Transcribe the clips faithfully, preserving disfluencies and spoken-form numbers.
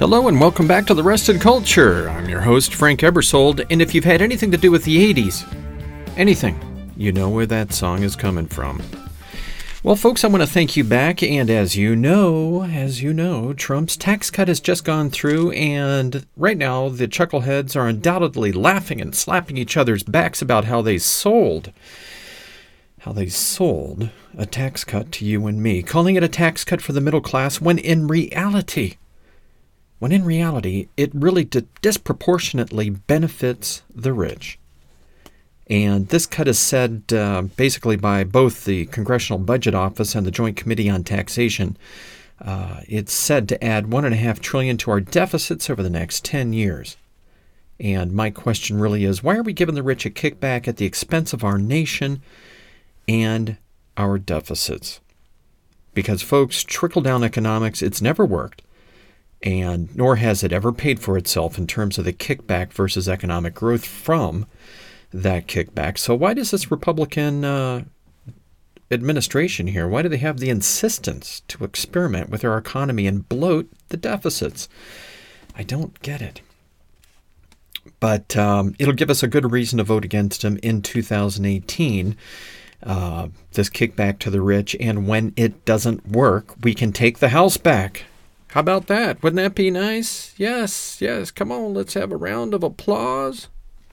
Hello and welcome back to The Rested Culture. I'm your host, Frank Ebersold, and if you've had anything to do with the eighties, anything, you know where that song is coming from. Well, folks, I want to thank you back, and as you know, as you know, Trump's tax cut has just gone through, and right now the chuckleheads are undoubtedly laughing and slapping each other's backs about how they sold, how they sold a tax cut to you and me, calling it a tax cut for the middle class when in reality, when in reality, it really disproportionately benefits the rich. And this cut is said uh, basically by both the Congressional Budget Office and the Joint Committee on Taxation. Uh, it's said to add one point five trillion dollars to our deficits over the next ten years. And my question really is, why are we giving the rich a kickback at the expense of our nation and our deficits? Because, folks, trickle-down economics, it's never worked. And nor has it ever paid for itself in terms of the kickback versus economic growth from that kickback. So why does this Republican uh, administration here, why do they have the insistence to experiment with our economy and bloat the deficits? I don't get it. But um, it'll give us a good reason to vote against them in two thousand eighteen. Uh, this kickback to the rich, and when it doesn't work, we can take the House back. How about that? Wouldn't that be nice? Yes, yes. Come on, let's have a round of applause.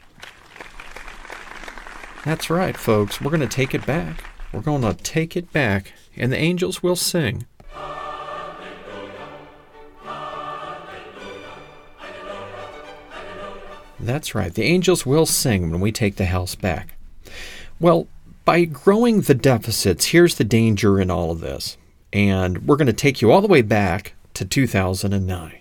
That's right, folks. We're going to take it back. We're going to take it back, and the angels will sing. That's right. The angels will sing when we take the House back. Well, by growing the deficits, here's the danger in all of this. And we're going to take you all the way back to two thousand nine.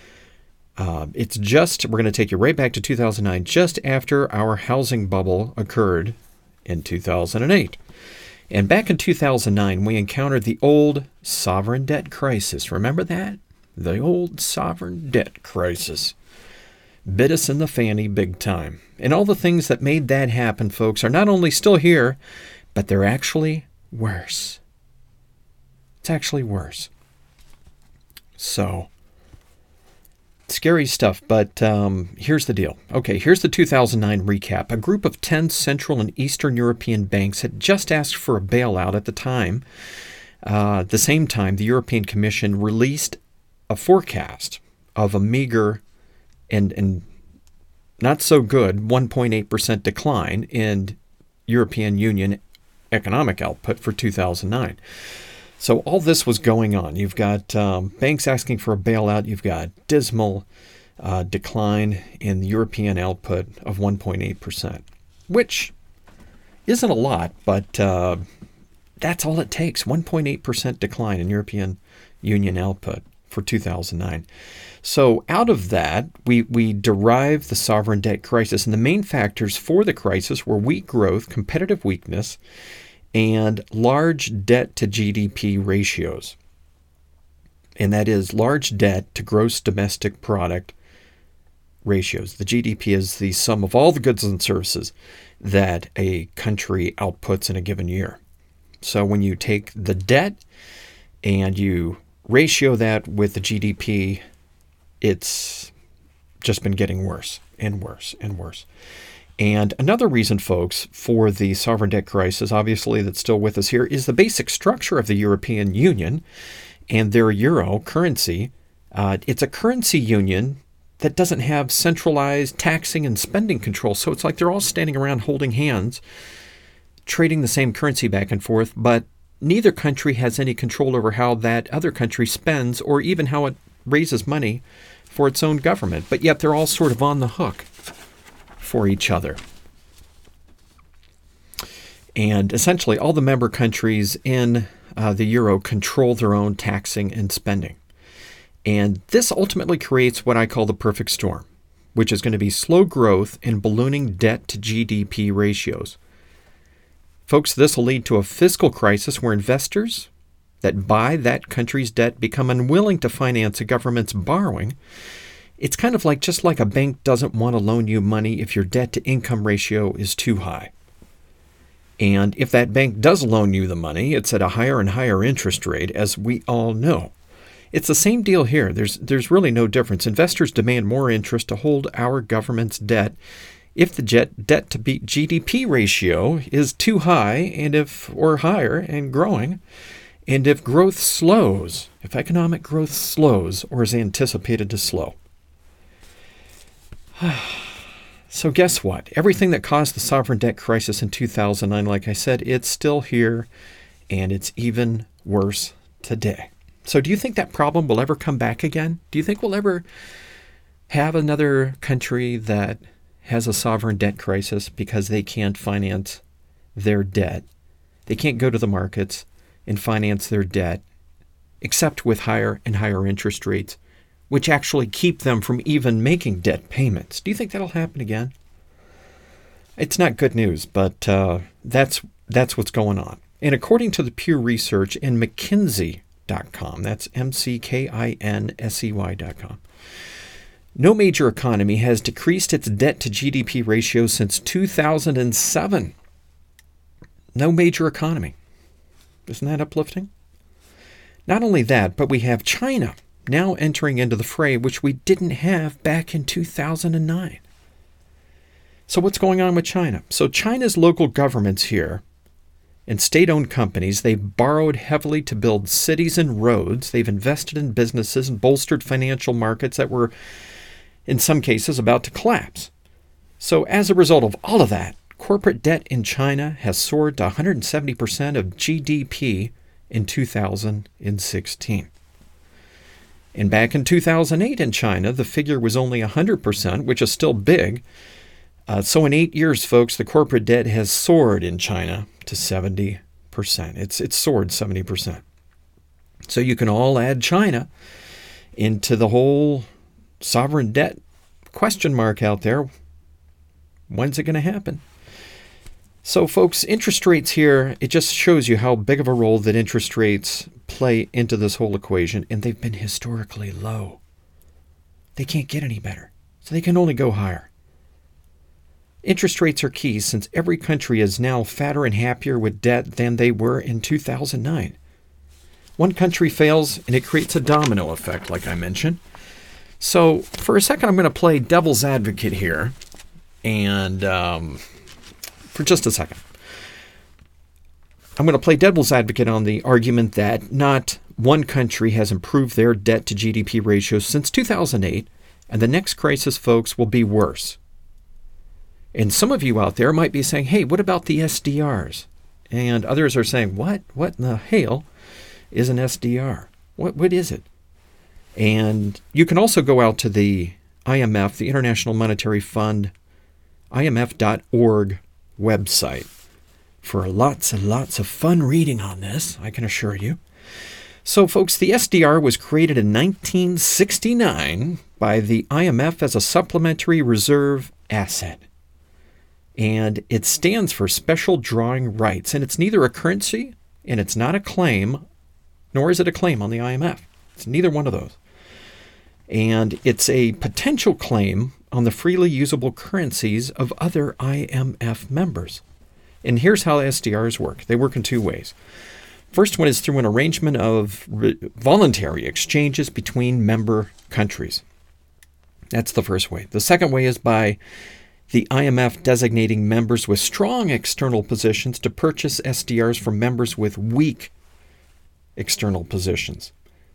Uh, it's just, we're going to take you right back to two thousand nine, just after our housing bubble occurred in two thousand eight. And back in two thousand nine, we encountered the old sovereign debt crisis. Remember that? The old sovereign debt crisis. Bit us in the fanny big time. And all the things that made that happen, folks, are not only still here, but they're actually worse. It's actually worse. So, scary stuff, but um, here's the deal. Okay, here's the two thousand nine recap. A group of ten Central and Eastern European banks had just asked for a bailout at the time. Uh, at the same time, the European Commission released a forecast of a meager and, and not so good one point eight percent decline in European Union economic output for two thousand nine. So all this was going on. You've got um, banks asking for a bailout. You've got dismal uh, decline in the European output of one point eight percent, which isn't a lot, but uh, that's all it takes, one point eight percent decline in European Union output for two thousand nine. So out of that, we, we derived the sovereign debt crisis, and the main factors for the crisis were weak growth, competitive weakness, and large debt to G D P ratios. And that is large debt to gross domestic product ratios. The G D P is the sum of all the goods and services that a country outputs in a given year. So when you take the debt and you ratio that with the G D P, it's just been getting worse and worse and worse. And another reason, folks, for the sovereign debt crisis, obviously that's still with us here, is the basic structure of the European Union and their euro currency. Uh, it's a currency union that doesn't have centralized taxing and spending control. So it's like they're all standing around holding hands, trading the same currency back and forth, but neither country has any control over how that other country spends or even how it raises money for its own government. But yet they're all sort of on the hook for each other. And essentially all the member countries in uh, the euro control their own taxing and spending. And this ultimately creates what I call the perfect storm, which is going to be slow growth and ballooning debt to G D P ratios. Folks, this will lead to a fiscal crisis where investors that buy that country's debt become unwilling to finance a government's borrowing. It's kind of like just like a bank doesn't want to loan you money if your debt-to-income ratio is too high. And if that bank does loan you the money, it's at a higher and higher interest rate, as we all know. It's the same deal here. There's there's really no difference. Investors demand more interest to hold our government's debt if the jet debt to G D P ratio is too high and if or higher and growing, and if growth slows, if economic growth slows or is anticipated to slow. So guess what? Everything that caused the sovereign debt crisis in two thousand nine, like I said, it's still here, and it's even worse today. So do you think that problem will ever come back again? Do you think we'll ever have another country that has a sovereign debt crisis because they can't finance their debt? They can't go to the markets and finance their debt, except with higher and higher interest rates, which actually keep them from even making debt payments. Do you think that'll happen again? It's not good news, but uh, that's that's what's going on. And according to the Pew Research and McKinsey dot com, that's M C K I N S E Y dot com, no major economy has decreased its debt to G D P ratio since two thousand seven. No major economy. Isn't that uplifting? Not only that, but we have China now entering into the fray, which we didn't have back in two thousand nine. So what's going on with China? So China's local governments here and state-owned companies, they've borrowed heavily to build cities and roads. They've invested in businesses and bolstered financial markets that were, in some cases, about to collapse. So as a result of all of that, corporate debt in China has soared to one hundred seventy percent of G D P in two thousand sixteen. And back in two thousand eight in China, the figure was only one hundred percent, which is still big. Uh, so in eight years, folks, the corporate debt has soared in China to seventy percent. It's, it's soared seventy percent. So you can all add China into the whole sovereign debt question mark out there. When's it going to happen? So, folks, interest rates here, it just shows you how big of a role that interest rates play into this whole equation, and they've been historically low. They can't get any better, so they can only go higher. Interest rates are key since every country is now fatter and happier with debt than they were in two thousand nine. One country fails, and it creates a domino effect, like I mentioned. So, for a second, I'm going to play devil's advocate here, and um, for just a second. I'm going to play devil's advocate on the argument that not one country has improved their debt to G D P ratio since two thousand eight, and the next crisis, folks, will be worse. And some of you out there might be saying, hey, what about the S D Rs? And others are saying, what? What in the hell is an S D R? What What is it? And you can also go out to the I M F, the International Monetary Fund, I M F dot org website for lots and lots of fun reading on this, I can assure you. So, folks, the S D R was created in nineteen sixty-nine by the I M F as a supplementary reserve asset. And it stands for Special Drawing Rights. And it's neither a currency and it's not a claim, nor is it a claim on the I M F. It's neither one of those. And it's a potential claim on the freely usable currencies of other I M F members. And here's how S D Rs work. They work in two ways. First one is through an arrangement of re- voluntary exchanges between member countries. That's the first way. The second way is by the I M F designating members with strong external positions to purchase S D Rs from members with weak external positions.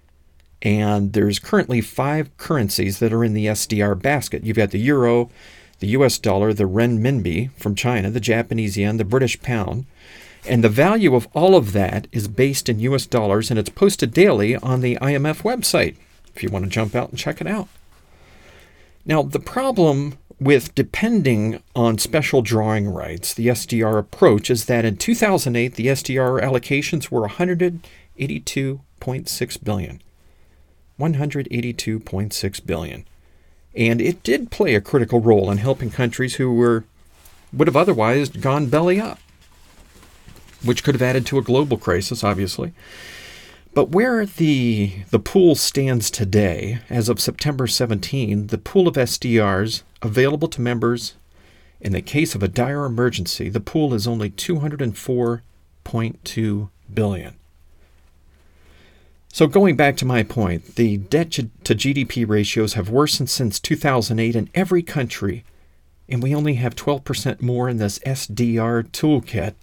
And there's currently five currencies that are in the S D R basket. You've got the euro, the U S dollar, the renminbi from China, the Japanese yen, the British pound. And the value of all of that is based in U S dollars, and it's posted daily on the I M F website, if you want to jump out and check it out. Now, the problem with depending on special drawing rights, the S D R approach, is that in two thousand eight, the S D R allocations were one hundred eighty-two point six billion dollars. one hundred eighty-two point six billion dollars. And it did play a critical role in helping countries who were would have otherwise gone belly up, which could have added to a global crisis, obviously. But where the the pool stands today, as of September seventeenth, the pool of S D Rs available to members in the case of a dire emergency, the pool is only two hundred four point two billion dollars. So going back to my point, the debt to G D P ratios have worsened since two thousand eight in every country, and we only have twelve percent more in this S D R toolkit.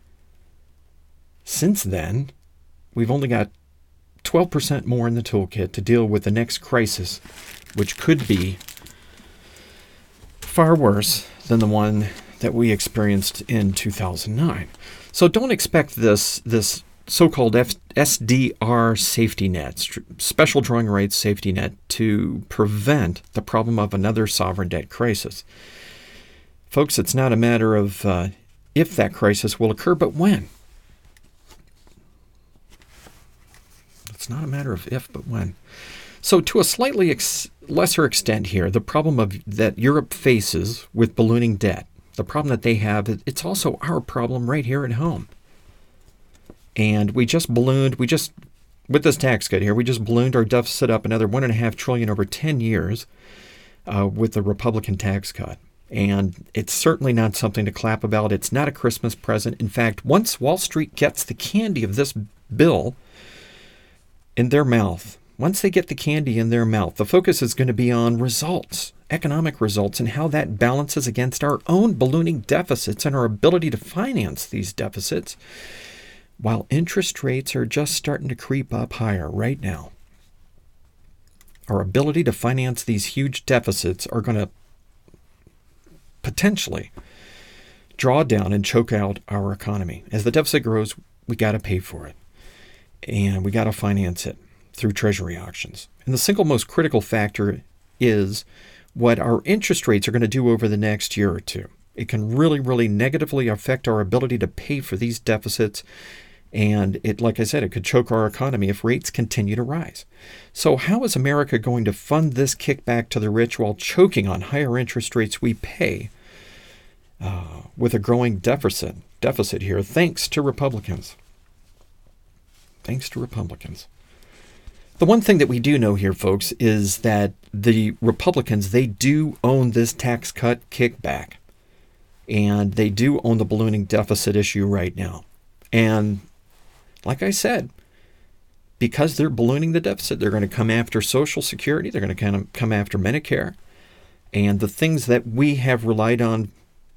Since then, we've only got twelve percent more in the toolkit to deal with the next crisis, which could be far worse than the one that we experienced in two thousand nine. So don't expect this this so-called F- S D R safety net, special drawing rights safety net, to prevent the problem of another sovereign debt crisis. Folks, it's not a matter of uh, if that crisis will occur, but when. It's not a matter of if, but when. So to a slightly ex- lesser extent here, the problem of that Europe faces with ballooning debt, the problem that they have, it's also our problem right here at home. And we just ballooned, we just, with this tax cut here, we just ballooned our deficit up another one and a half trillion over ten years uh, with the Republican tax cut. And it's certainly not something to clap about. It's not a Christmas present. In fact, once Wall Street gets the candy of this bill in their mouth, once they get the candy in their mouth, the focus is going to be on results, economic results, and how that balances against our own ballooning deficits and our ability to finance these deficits, while interest rates are just starting to creep up higher right now. Our ability to finance these huge deficits are going to potentially draw down and choke out our economy. As the deficit grows, we got to pay for it. And we got to finance it through treasury auctions. And the single most critical factor is what our interest rates are going to do over the next year or two. It can really, really negatively affect our ability to pay for these deficits. And it, like I said, it could choke our economy if rates continue to rise. So how is America going to fund this kickback to the rich while choking on higher interest rates we pay uh, with a growing deficit, deficit here, thanks to Republicans? Thanks to Republicans. The one thing that we do know here, folks, is that the Republicans, they do own this tax cut kickback. And they do own the ballooning deficit issue right now. And like I said, because they're ballooning the deficit, they're going to come after Social Security. They're going to kind of come after Medicare. And the things that we have relied on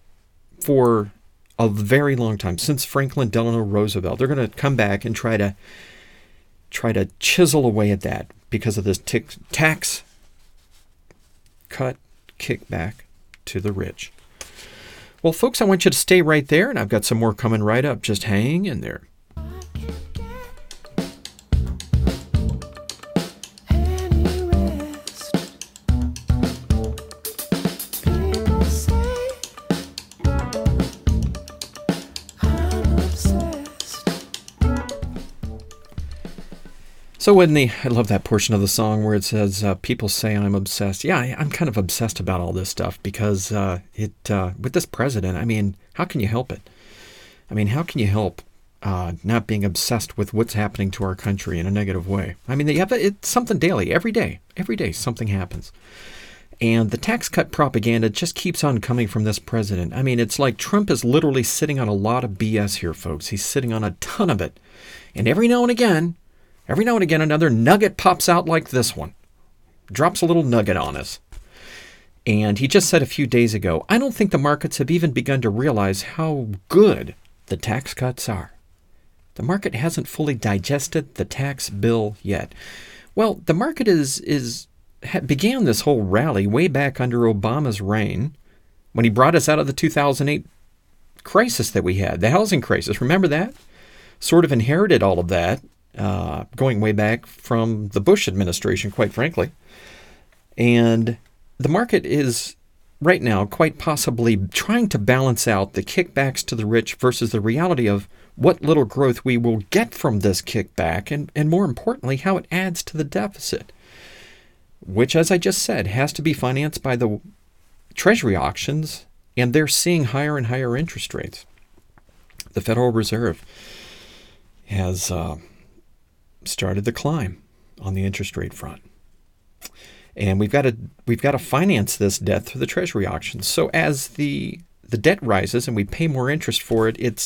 for a very long time, since Franklin Delano Roosevelt, they're going to come back and try to try to chisel away at that because of this tick, tax cut kickback to the rich. Well, folks, I want you to stay right there, and I've got some more coming right up. Just hang in there. So when the, I love that portion of the song where it says, uh, people say I'm obsessed. Yeah, I, I'm kind of obsessed about all this stuff because uh, it uh, with this president, I mean, how can you help it? I mean, how can you help uh, not being obsessed with what's happening to our country in a negative way? I mean, they have, it's something daily, every day. Every day something happens. And the tax cut propaganda just keeps on coming from this president. I mean, it's like Trump is literally sitting on a lot of B S here, folks. He's sitting on a ton of it. And every now and again, Every now and again, another nugget pops out like this one. Drops a little nugget on us. And he just said a few days ago, I don't think the markets have even begun to realize how good the tax cuts are. The market hasn't fully digested the tax bill yet. Well, the market is is began this whole rally way back under Obama's reign when he brought us out of the two thousand eight crisis that we had, the housing crisis. Remember that? Sort of inherited all of that. Uh, going way back from the Bush administration, quite frankly. And the market is right now quite possibly trying to balance out the kickbacks to the rich versus the reality of what little growth we will get from this kickback, and, and more importantly, how it adds to the deficit, which, as I just said, has to be financed by the Treasury auctions, and they're seeing higher and higher interest rates. The Federal Reserve has uh, started the climb on the interest rate front. And we've got to we've got to finance this debt through the Treasury auctions. So as the the debt rises and we pay more interest for it, it's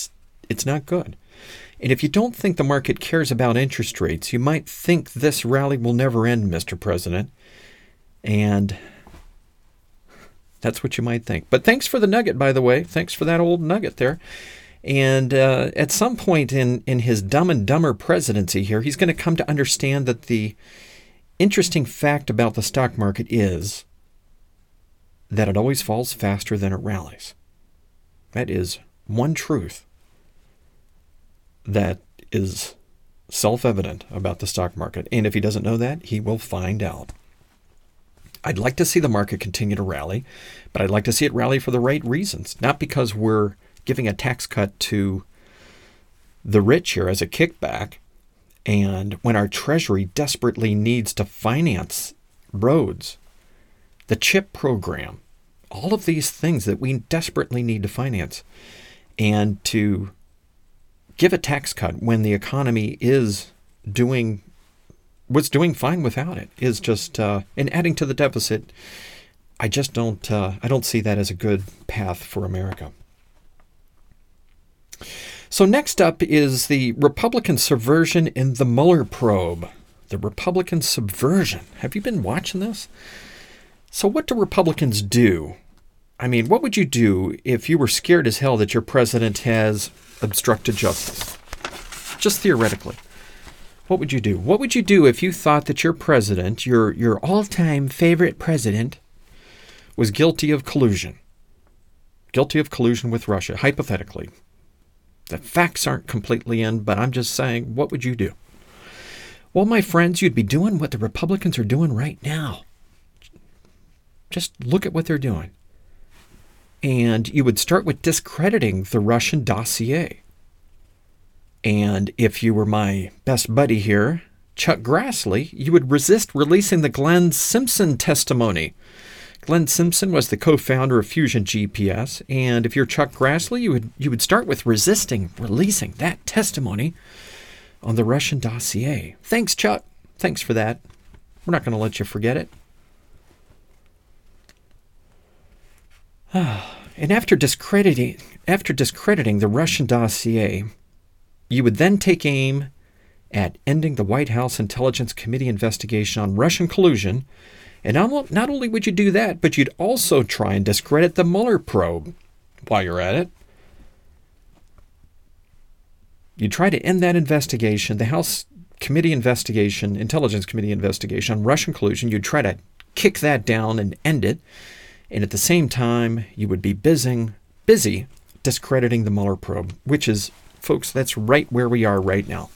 it's not good. And if you don't think the market cares about interest rates, you might think this rally will never end, Mister President. And that's what you might think. But thanks for the nugget, by the way. Thanks for that old nugget there. And uh, at some point in, in his Dumb and Dumber presidency here, he's going to come to understand that the interesting fact about the stock market is that it always falls faster than it rallies. That is one truth that is self-evident about the stock market. And if he doesn't know that, he will find out. I'd like to see the market continue to rally, but I'd like to see it rally for the right reasons, not because we're giving a tax cut to the rich here as a kickback, and when our Treasury desperately needs to finance roads, the CHIP program, all of these things that we desperately need to finance, and to give a tax cut when the economy is doing was doing fine without it is just uh, and adding to the deficit. I just don't uh, I don't see that as a good path for America. So next up is the Republican subversion in the Mueller probe. The Republican subversion. Have you been watching this? So what do Republicans do? I mean, what would you do if you were scared as hell that your president has obstructed justice? Just theoretically. What would you do? What would you do if you thought that your president, your your all-time favorite president, was guilty of collusion? Guilty of collusion with Russia, hypothetically. The facts aren't completely in, but I'm just saying, what would you do? Well, my friends, you'd be doing what the Republicans are doing right now. Just look at what they're doing. And you would start with discrediting the Russian dossier. And if you were my best buddy here, Chuck Grassley, you would resist releasing the Glenn Simpson testimony. Glenn Simpson was the co-founder of Fusion G P S, and if you're Chuck Grassley, you would you would start with resisting releasing that testimony on the Russian dossier. Thanks, Chuck. Thanks for that. We're not going to let you forget it. And after discrediting after discrediting the Russian dossier, you would then take aim at ending the White House Intelligence Committee investigation on Russian collusion. And not, not only would you do that, but you'd also try and discredit the Mueller probe while you're at it. You'd try to end that investigation, the House Committee investigation, Intelligence Committee investigation on Russian collusion. You'd try to kick that down and end it. And at the same time, you would be busy, busy discrediting the Mueller probe, which is, folks, that's right where we are right now.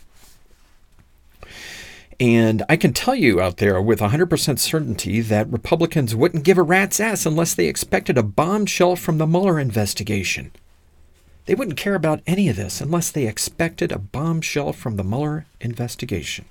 And I can tell you out there with one hundred percent certainty that Republicans wouldn't give a rat's ass unless they expected a bombshell from the Mueller investigation. They wouldn't care about any of this unless they expected a bombshell from the Mueller investigation.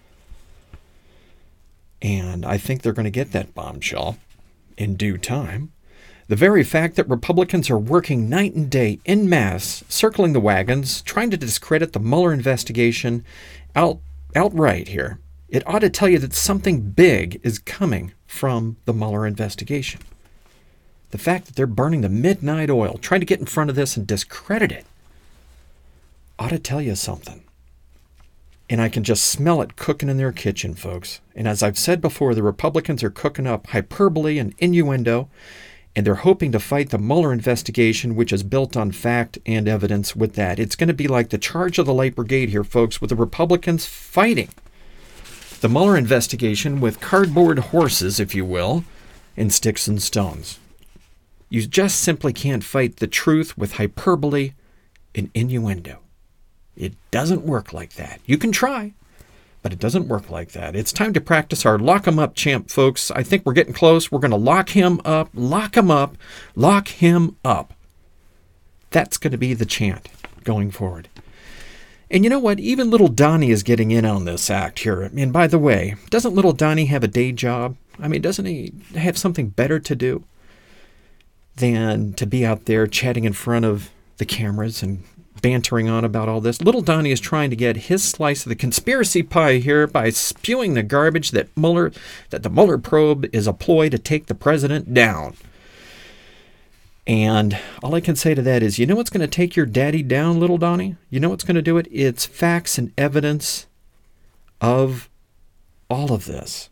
And I think they're going to get that bombshell in due time. The very fact that Republicans are working night and day en masse, circling the wagons, trying to discredit the Mueller investigation out outright here, it ought to tell you that something big is coming from the Mueller investigation. The fact that they're burning the midnight oil, trying to get in front of this and discredit it, ought to tell you something. And I can just smell it cooking in their kitchen, folks. And as I've said before, the Republicans are cooking up hyperbole and innuendo, and they're hoping to fight the Mueller investigation, which is built on fact and evidence with that. It's going to be like the Charge of the Light Brigade here, folks, with the Republicans fighting the Mueller investigation with cardboard horses, if you will, and sticks and stones. You just simply can't fight the truth with hyperbole and innuendo. It doesn't work like that. You can try, but it doesn't work like that. It's time to practice our lock 'em up chant, folks. I think we're getting close. We're going to lock him up, lock him up, lock him up. That's going to be the chant going forward. And you know what? Even little Donnie is getting in on this act here. I mean, by the way, doesn't little Donnie have a day job? I mean, doesn't he have something better to do than to be out there chatting in front of the cameras and bantering on about all this? Little Donnie is trying to get his slice of the conspiracy pie here by spewing the garbage that Mueller, that the Mueller probe is a ploy to take the president down. And all I can say to that is, you know what's going to take your daddy down, little Donnie? You know what's going to do it? It's facts and evidence of all of this.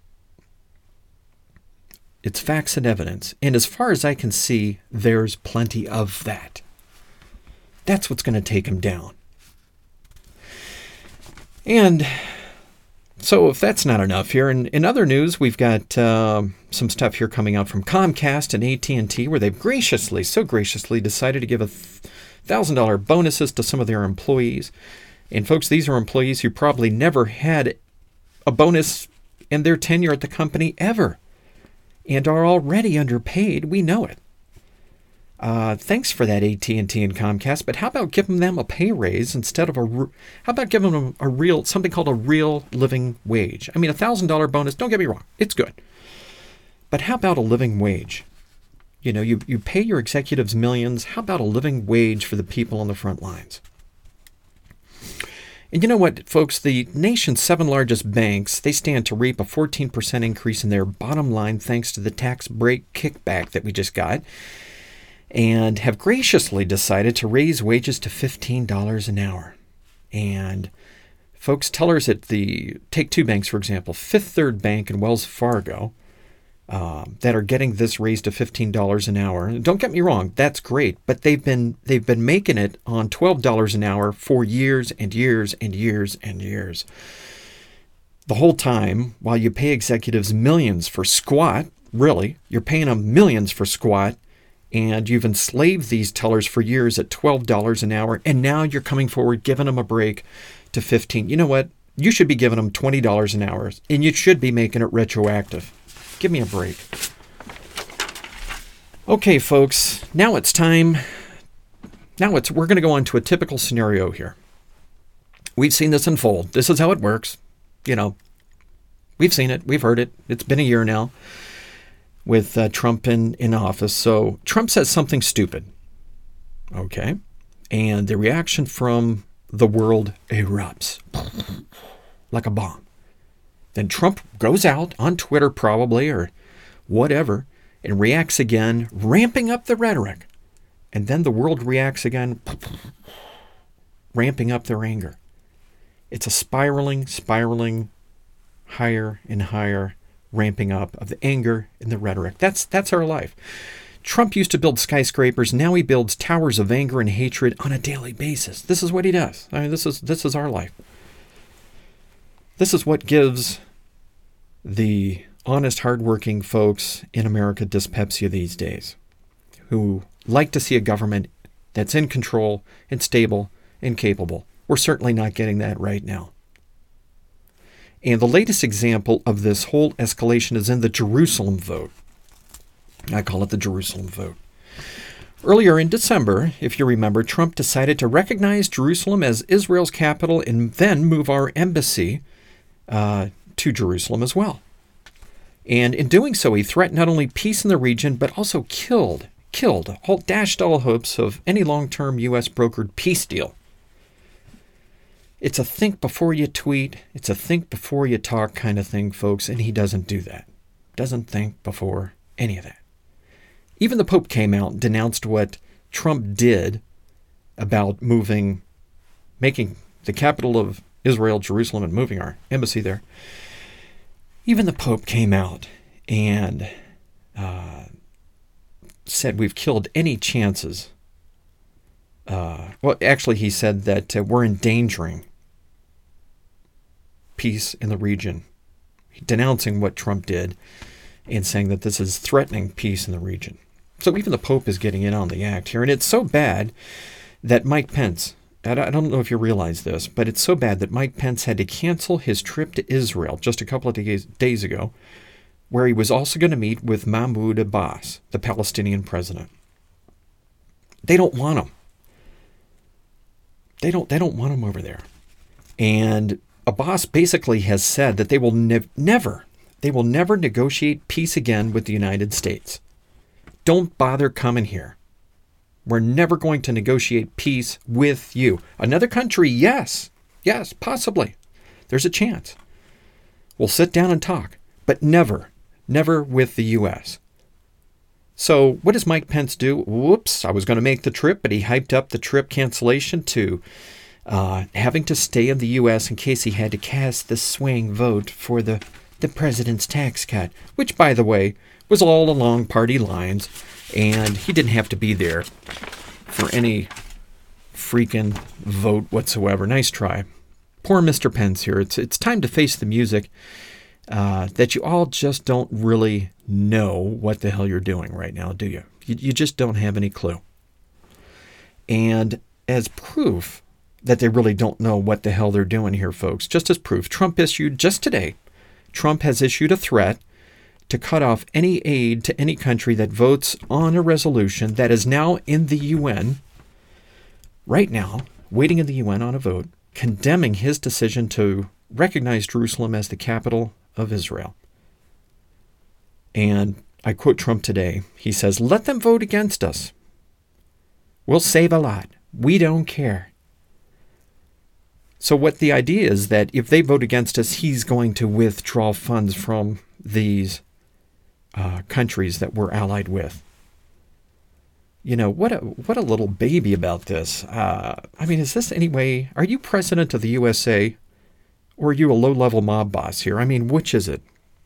It's facts and evidence. And as far as I can see, there's plenty of that. That's what's going to take him down. And so if that's not enough here, in, in other news, we've got uh, some stuff here coming out from Comcast and A T and T, where they've graciously, so graciously decided to give a one thousand dollars bonuses to some of their employees. And folks, these are employees who probably never had a bonus in their tenure at the company ever, and are already underpaid. We know it. Uh, thanks for that, A T and T and Comcast. But how about giving them a pay raise instead of a? How about giving them a real something called a real living wage? I mean, a thousand dollar bonus. Don't get me wrong, it's good. But how about a living wage? You know, you you pay your executives millions. How about a living wage for the people on the front lines? And you know what, folks? The nation's seven largest banks, they stand to reap a fourteen percent increase in their bottom line thanks to the tax break kickback that we just got, and have graciously decided to raise wages to fifteen dollars an hour. And folks, tellers at the, take two banks, for example, Fifth Third Bank and Wells Fargo, uh, that are getting this raised to fifteen dollars an hour. And don't get me wrong, that's great, but they've been they've been making it on twelve dollars an hour for years and years and years and years. The whole time, while you pay executives millions for squat, really, you're paying them millions for squat, and you've enslaved these tellers for years at twelve dollars an hour, and now you're coming forward, giving them a break to fifteen dollars. You know what? You should be giving them twenty dollars an hour, and you should be making it retroactive. Give me a break. Okay, folks, now it's time. Now it's we're going to go on to a typical scenario here. We've seen this unfold. This is how it works. You know, we've seen it. We've heard it. It's been a year now with uh, Trump in, in office. So Trump says something stupid. Okay. And the reaction from the world erupts like a bomb. Then Trump goes out on Twitter probably or whatever and reacts again, ramping up the rhetoric. And then the world reacts again, ramping up their anger. It's a spiraling, spiraling, higher and higher ramping up of the anger and the rhetoric. That's that's our life. Trump used to build skyscrapers. Now he builds towers of anger and hatred on a daily basis. This is what he does. I mean, this is this is our life. This is what gives the honest, hardworking folks in America dyspepsia these days, who like to see a government that's in control and stable and capable. We're certainly not getting that right now. And the latest example of this whole escalation is in the Jerusalem vote. I call it the Jerusalem vote. Earlier in December, if you remember, Trump decided to recognize Jerusalem as Israel's capital and then move our embassy uh, to Jerusalem as well. And in doing so, he threatened not only peace in the region, but also killed, killed, all, dashed all hopes of any long-term U S brokered peace deal. It's a think before you tweet, it's a think before you talk kind of thing, folks, and he doesn't do that. Doesn't think before any of that. Even the Pope came out and denounced what Trump did about moving, making the capital of Israel, Jerusalem, and moving our embassy there. Even the Pope came out and uh, said we've killed any chances. Uh, well, actually, he said that uh, we're endangering peace in the region, denouncing what Trump did and saying that this is threatening peace in the region. So even the Pope is getting in on the act here. And it's so bad that Mike Pence, I don't know if you realize this, but it's so bad that Mike Pence had to cancel his trip to Israel just a couple of days, days ago, where he was also going to meet with Mahmoud Abbas, the Palestinian president. They don't want him. They don't, they don't want him over there. And Abbas basically has said that they will ne- never, they will never negotiate peace again with the United States. Don't bother coming here. We're never going to negotiate peace with you. Another country, yes. Yes, possibly. There's a chance. We'll sit down and talk, but never, never with the U S. So what does Mike Pence do? Whoops, I was going to make the trip, but he hyped up the trip cancellation to uh, having to stay in the U S in case he had to cast the swing vote for the, the president's tax cut, which, by the way, was all along party lines, and he didn't have to be there for any freaking vote whatsoever. Nice try. Poor Mister Pence here. It's, it's time to face the music. Uh, that you all just don't really know what the hell you're doing right now, do you? you? You just don't have any clue. And as proof that they really don't know what the hell they're doing here, folks, just as proof, Trump issued, just today, Trump has issued a threat to cut off any aid to any country that votes on a resolution that is now in the U N, right now, waiting in the U N on a vote, condemning his decision to recognize Jerusalem as the capital of Israel. And I quote Trump today. He says, "Let them vote against us. We'll save a lot. We don't care." So what the idea is that if they vote against us, he's going to withdraw funds from these uh, countries that we're allied with. You know, what a what a little baby about this. Uh, I mean, is this any way? Are you president of the U S A? Or are you a low-level mob boss here? I mean, which is it?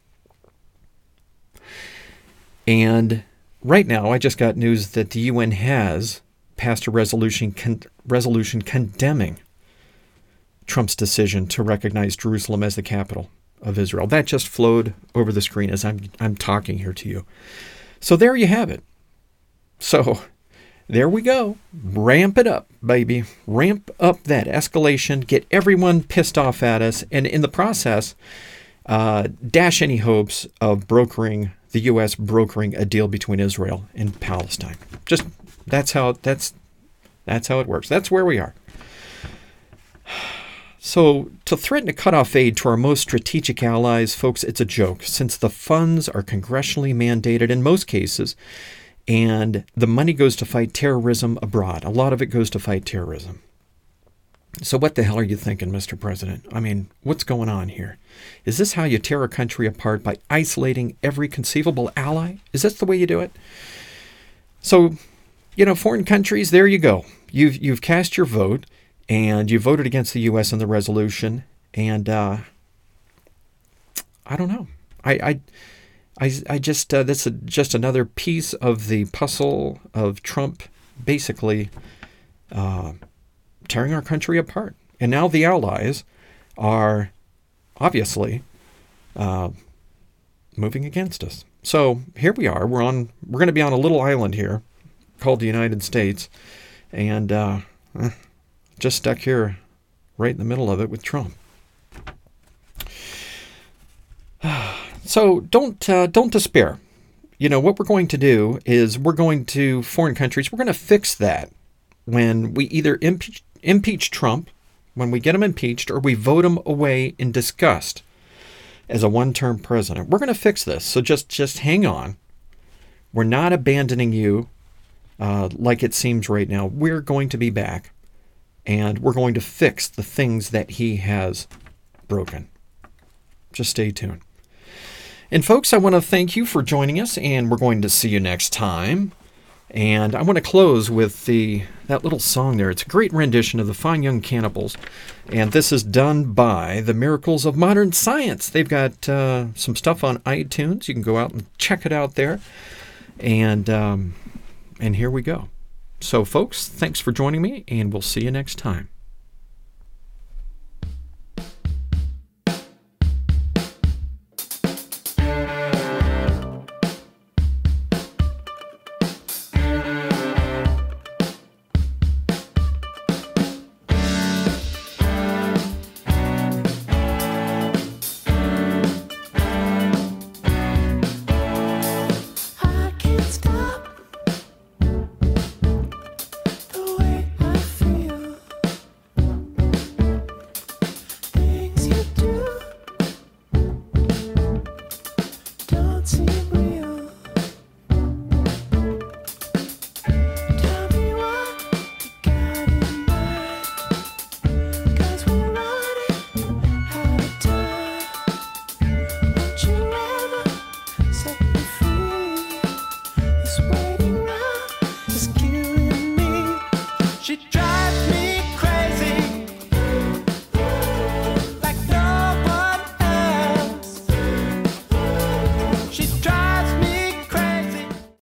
And right now, I just got news that the U N has passed a resolution con- resolution condemning Trump's decision to recognize Jerusalem as the capital of Israel. That just flowed over the screen as I'm I'm talking here to you. So there you have it. So there we go. Ramp it up, baby. Ramp up that escalation. Get everyone pissed off at us. And in the process, uh, dash any hopes of brokering, the U S brokering a deal between Israel and Palestine. Just that's how that's that's how it works. That's where we are. So to threaten to cut off aid to our most strategic allies, folks, it's a joke, since the funds are congressionally mandated in most cases, and the money goes to fight terrorism abroad. A lot of it goes to fight terrorism. So what the hell are you thinking, Mister President? I mean, what's going on here? Is this how you tear a country apart, by isolating every conceivable ally? Is this the way you do it? So, you know, foreign countries, there you go. You've, you've cast your vote, and you voted against the U S in the resolution, and uh, I don't know. I... I I, I just, uh, that's a, just another piece of the puzzle of Trump basically uh, tearing our country apart. And now the allies are obviously uh, moving against us. So here we are. We're on. We're going to be on a little island here called the United States, and uh, just stuck here right in the middle of it with Trump. So don't uh, don't despair. You know, what we're going to do is we're going to foreign countries. We're going to fix that when we either impeach, impeach Trump, when we get him impeached, or we vote him away in disgust as a one-term president. We're going to fix this. So just, just hang on. We're not abandoning you uh, like it seems right now. We're going to be back, and we're going to fix the things that he has broken. Just stay tuned. And folks, I want to thank you for joining us, and we're going to see you next time. And I want to close with the that little song there. It's a great rendition of the Fine Young Cannibals, and this is done by the Miracles of Modern Science. They've got uh, some stuff on iTunes. You can go out and check it out there. And um, and here we go. So, folks, thanks for joining me, and we'll see you next time.